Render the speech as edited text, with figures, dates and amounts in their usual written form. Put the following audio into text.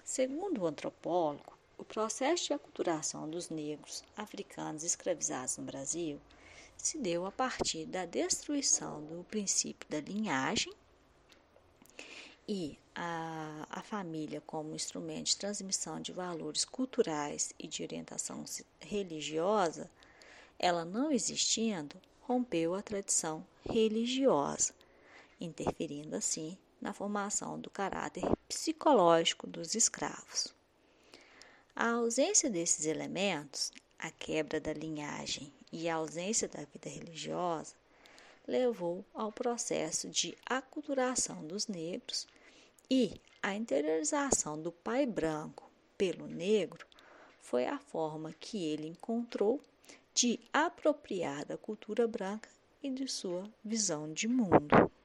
Segundo o antropólogo, o processo de aculturação dos negros africanos escravizados no Brasil se deu a partir da destruição do princípio da linhagem e a família como instrumento de transmissão de valores culturais e de orientação religiosa, ela não existindo, rompeu a tradição religiosa, interferindo assim na formação do caráter psicológico dos escravos. A ausência desses elementos, a quebra da linhagem e a ausência da vida religiosa, levou ao processo de aculturação dos negros e a interiorização do pai branco pelo negro foi a forma que ele encontrou de apropriar da cultura branca e de sua visão de mundo.